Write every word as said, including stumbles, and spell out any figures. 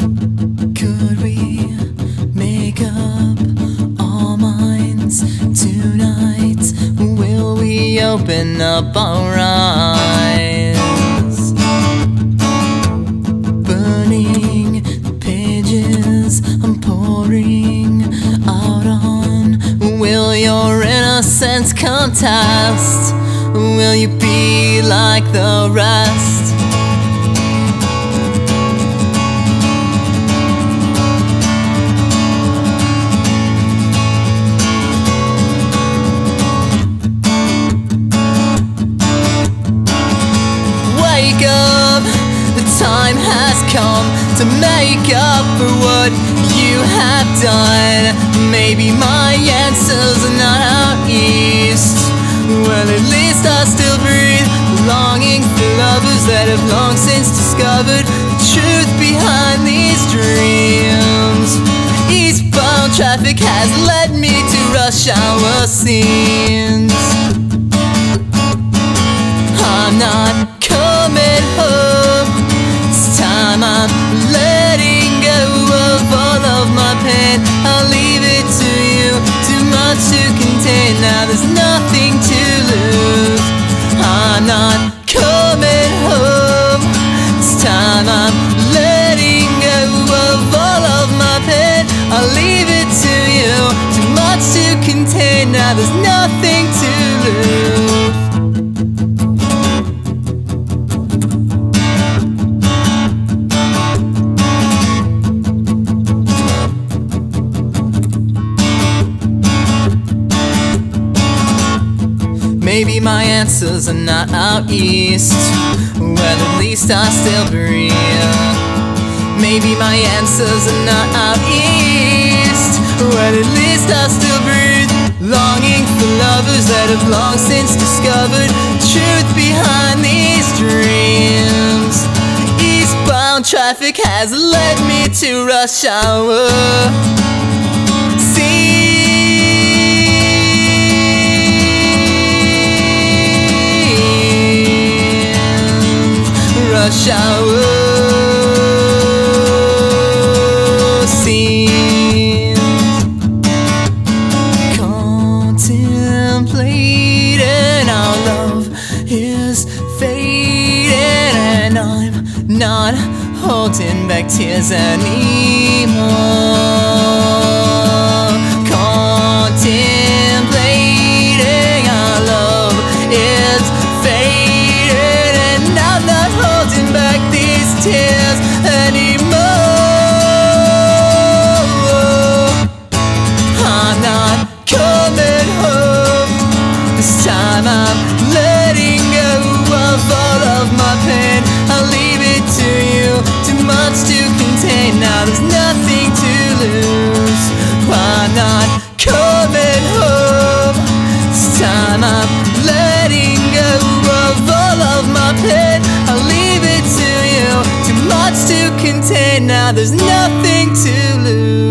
Could we make up our minds tonight? Will we open up our eyes? Burning the pages I'm pouring out on. Will your innocence contest? Will you be like the rest? Wake up, the time has come to make up for what you have done. Maybe my answers are not out east. Well, at least I still breathe, longing for lovers that have long since discovered the truth behind these dreams. Eastbound traffic has led me to rush hour scenes. I'm not coming home. This time I'm letting go of all of my pain. I'll leave it to you, too much to contain. Now there's nothing to lose. I'm not coming home. This time I'm letting go of all of my pain. I'll leave it to you, too much to contain. Now there's nothing to lose. Maybe my answers are not out east. Well, at least I still breathe. Maybe my answers are not out east. Well, at least I still breathe. Longing for lovers that have long since discovered truth behind these dreams. Eastbound traffic has led me to rush hour. Rush hour scenes. Contemplating our love is fading, and I'm not holding back tears anymore. Contemplating our love is fading, and I'm not holding back these tears anymore. I'm not coming home. This time I'm letting go of all of my pain. I'll leave it to you, too much to contain. Now there's nothing to lose. I'm not coming home. This time I'm letting go of all of my pain. I'll leave it to you, too much to contain. Now there's nothing to lose.